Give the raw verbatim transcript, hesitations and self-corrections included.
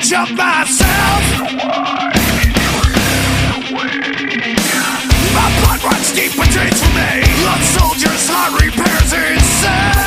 image of myself. My blood runs deep and drains from me. Lost soldier's heart repairs itself.